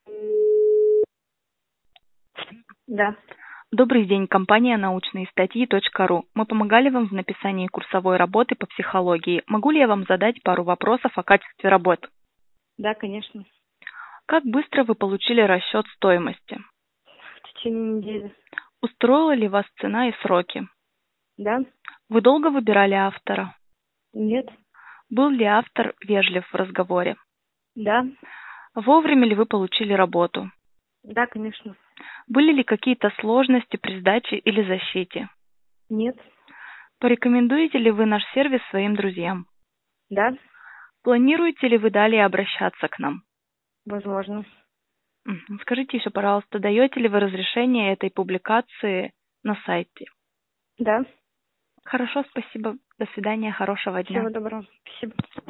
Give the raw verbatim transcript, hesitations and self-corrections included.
Да. Добрый день, компания научные статьи точка ру. Мы помогали вам в написании курсовой работы по психологии. Могу ли я вам задать пару вопросов о качестве работ? Да, конечно. Как быстро вы получили расчет стоимости? В течение недели. Устроила ли вас цена и сроки? Да. Вы долго выбирали автора? Нет. Был ли автор вежлив в разговоре? Да. Вовремя ли вы получили работу? Да, конечно. Были ли какие-то сложности при сдаче или защите? Нет. Порекомендуете ли вы наш сервис своим друзьям? Да. Планируете ли вы далее обращаться к нам? Возможно. Мгм. Скажите еще, пожалуйста, даете ли вы разрешение этой публикации на сайте? Да. Хорошо, спасибо. До свидания, хорошего дня. Всего доброго. Спасибо.